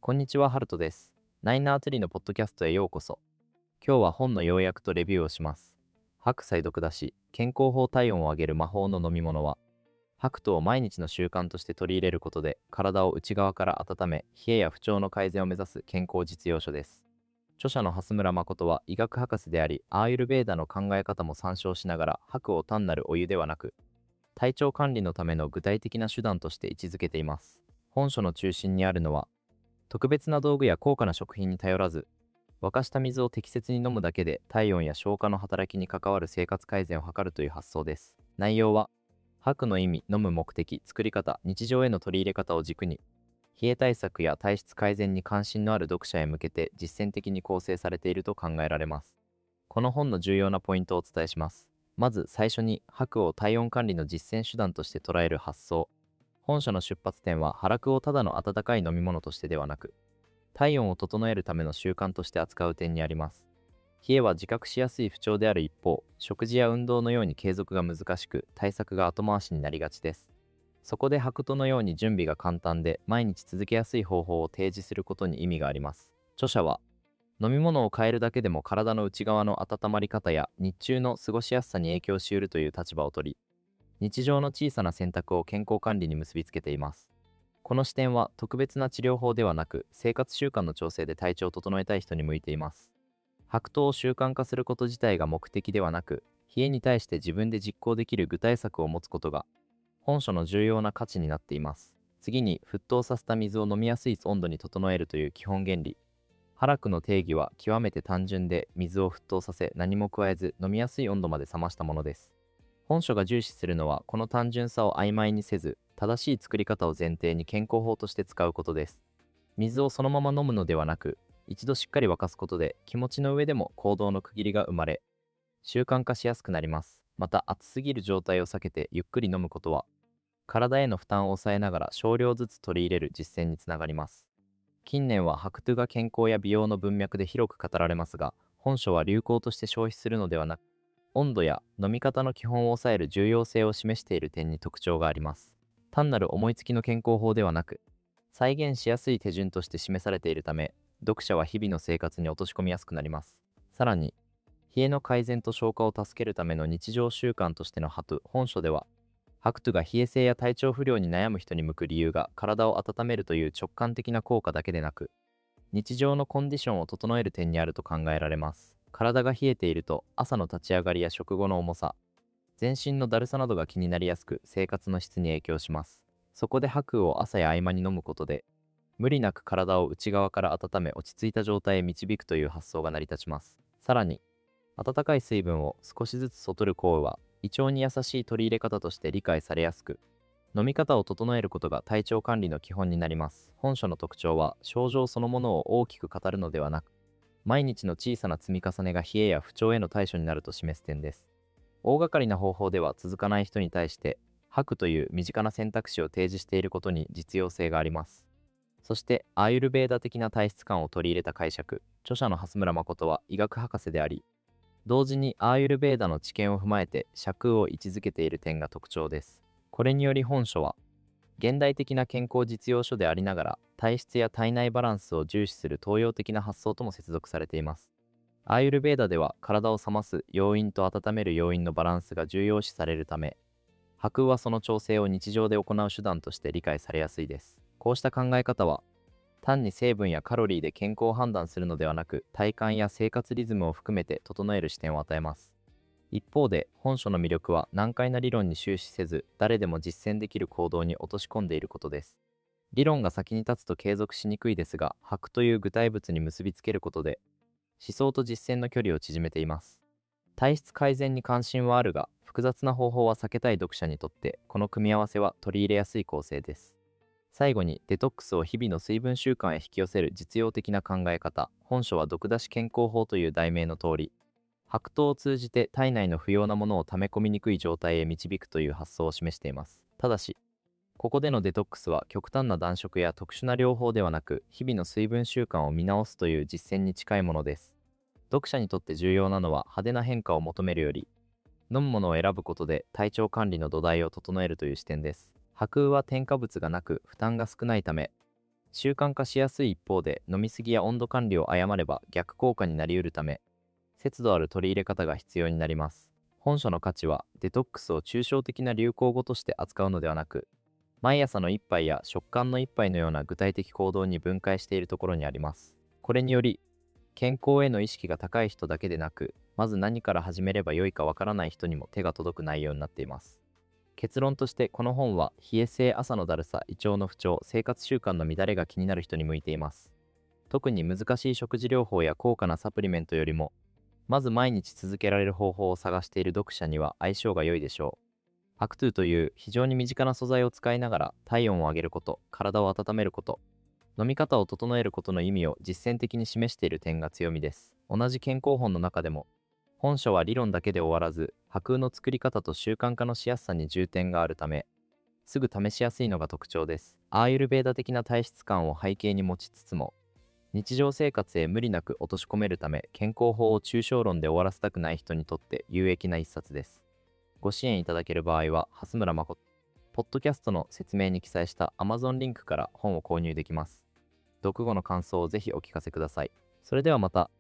こんにちは、ハルトです。ナイナーツリーのポッドキャストへようこそ。今日は本の要約とレビューをします。白菜毒出し、健康法体温を上げる魔法の飲み物は、白糖を毎日の習慣として取り入れることで、体を内側から温め、冷えや不調の改善を目指す健康実用書です。著者の蓮村誠は医学博士であり、アーユルベーダの考え方も参照しながら、白を単なるお湯ではなく、体調管理のための具体的な手段として位置づけています。本書の中心にあるのは、特別な道具や高価な食品に頼らず、沸かした水を適切に飲むだけで体温や消化の働きに関わる生活改善を図るという発想です。内容は、吐くの意味、飲む目的、作り方、日常への取り入れ方を軸に、冷え対策や体質改善に関心のある読者へ向けて実践的に構成されていると考えられます。この本の重要なポイントをお伝えします。まず最初に、吐くを体温管理の実践手段として捉える発想。本書の出発点は、吐くをただの温かい飲み物としてではなく、体温を整えるための習慣として扱う点にあります。冷えは自覚しやすい不調である一方、食事や運動のように継続が難しく、対策が後回しになりがちです。そこで白兎のように準備が簡単で、毎日続けやすい方法を提示することに意味があります。著者は、飲み物を変えるだけでも体の内側の温まり方や日中の過ごしやすさに影響しうるという立場を取り、日常の小さな選択を健康管理に結びつけています。この視点は特別な治療法ではなく、生活習慣の調整で体調を整えたい人に向いています。白桃を習慣化すること自体が目的ではなく、冷えに対して自分で実行できる具体策を持つことが本書の重要な価値になっています。次に、沸騰させた水を飲みやすい温度に整えるという基本原理。ハクの定義は極めて単純で、水を沸騰させ何も加えず飲みやすい温度まで冷ましたものです。本書が重視するのは、この単純さを曖昧にせず、正しい作り方を前提に健康法として使うことです。水をそのまま飲むのではなく、一度しっかり沸かすことで気持ちの上でも行動の区切りが生まれ、習慣化しやすくなります。また、熱すぎる状態を避けてゆっくり飲むことは、体への負担を抑えながら少量ずつ取り入れる実践につながります。近年は白トゥが健康や美容の文脈で広く語られますが、本書は流行として消費するのではなく、温度や飲み方の基本を抑える重要性を示している点に特徴があります。単なる思いつきの健康法ではなく、再現しやすい手順として示されているため、読者は日々の生活に落とし込みやすくなります。さらに、冷えの改善と消化を助けるための日常習慣としての本書では、白トゥが冷え性や体調不良に悩む人に向く理由が、体を温めるという直感的な効果だけでなく、日常のコンディションを整える点にあると考えられます。体が冷えていると、朝の立ち上がりや食後の重さ、全身のだるさなどが気になりやすく、生活の質に影響します。そこで白湯を朝や合間に飲むことで、無理なく体を内側から温め、落ち着いた状態へ導くという発想が成り立ちます。さらに、温かい水分を少しずつそとる行為は、胃腸に優しい取り入れ方として理解されやすく、飲み方を整えることが体調管理の基本になります。本書の特徴は、症状そのものを大きく語るのではなく、毎日の小さな積み重ねが冷えや不調への対処になると示す点です。大掛かりな方法では続かない人に対して、吐くという身近な選択肢を提示していることに実用性があります。そして、アーユルベーダ的な体質感を取り入れた解釈。著者の蓮村誠は医学博士であり、同時にアーユルベーダの知見を踏まえて釈を位置づけている点が特徴です。これにより本書は、現代的な健康実用書でありながら、体質や体内バランスを重視する東洋的な発想とも接続されています。アーユルベーダでは、体を冷ます要因と温める要因のバランスが重要視されるため、白はその調整を日常で行う手段として理解されやすいです。こうした考え方は、単に成分やカロリーで健康を判断するのではなく、体感や生活リズムを含めて整える視点を与えます。一方で、本書の魅力は難解な理論に終始せず、誰でも実践できる行動に落とし込んでいることです。理論が先に立つと継続しにくいですが、白という具体物に結びつけることで、思想と実践の距離を縮めています。体質改善に関心はあるが、複雑な方法は避けたい読者にとって、この組み合わせは取り入れやすい構成です。最後に、デトックスを日々の水分習慣へ引き寄せる実用的な考え方。本書は毒出し健康法という題名の通り、白桃を通じて体内の不要なものを溜め込みにくい状態へ導くという発想を示しています。ただし、ここでのデトックスは極端な断食や特殊な療法ではなく、日々の水分習慣を見直すという実践に近いものです。読者にとって重要なのは、派手な変化を求めるより、飲むものを選ぶことで体調管理の土台を整えるという視点です。白雨は添加物がなく負担が少ないため、 習慣化しやすい一方で、飲みすぎや温度管理を誤れば逆効果になりうるため、節度ある取り入れ方が必要になります。本書の価値は、デトックスを抽象的な流行語として扱うのではなく、毎朝の一杯や食感の一杯のような具体的行動に分解しているところにあります。これにより、健康への意識が高い人だけでなく、まず何から始めればよいかわからない人にも手が届く内容になっています。結論として、この本は冷え性、朝のだるさ、胃腸の不調、生活習慣の乱れが気になる人に向いています。特に難しい食事療法や高価なサプリメントよりも、まず毎日続けられる方法を探している読者には相性が良いでしょう。アクトゥという非常に身近な素材を使いながら体温を上げること、体を温めること、飲み方を整えることの意味を実践的に示している点が強みです。同じ健康本の中でも、本書は理論だけで終わらず、波空の作り方と習慣化のしやすさに重点があるため、すぐ試しやすいのが特徴です。アーユルベーダ的な体質感を背景に持ちつつも、日常生活へ無理なく落とし込めるため、健康法を抽象論で終わらせたくない人にとって有益な一冊です。ご支援いただける場合は、蓮村誠、ポッドキャストの説明に記載した Amazon リンクから本を購入できます。読後の感想をぜひお聞かせください。それではまた。